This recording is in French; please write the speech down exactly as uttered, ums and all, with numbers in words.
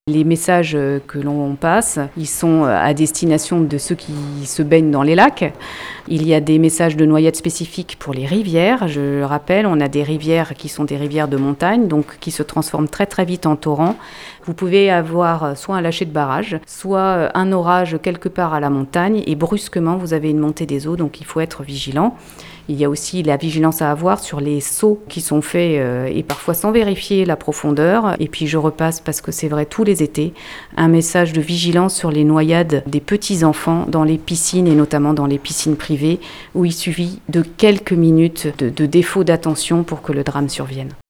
Les messages que l'on passe, ils sont à destination de ceux qui se baignent dans les lacs. Il y a des messages de noyade spécifiques pour les rivières. Je le rappelle, on a des rivières qui sont des rivières de montagne, donc qui se transforment très très vite en torrents. Vous pouvez avoir soit un lâcher de barrage, soit un orage quelque part à la montagne, et brusquement vous avez une montée des eaux, donc il faut être vigilant. Il y a aussi la vigilance à avoir sur les sauts qui sont faits euh, et parfois sans vérifier la profondeur. Et puis je repasse, parce que c'est vrai tous les étés, un message de vigilance sur les noyades des petits-enfants dans les piscines et notamment dans les piscines privées où il suffit de quelques minutes de, de défaut d'attention pour que le drame survienne.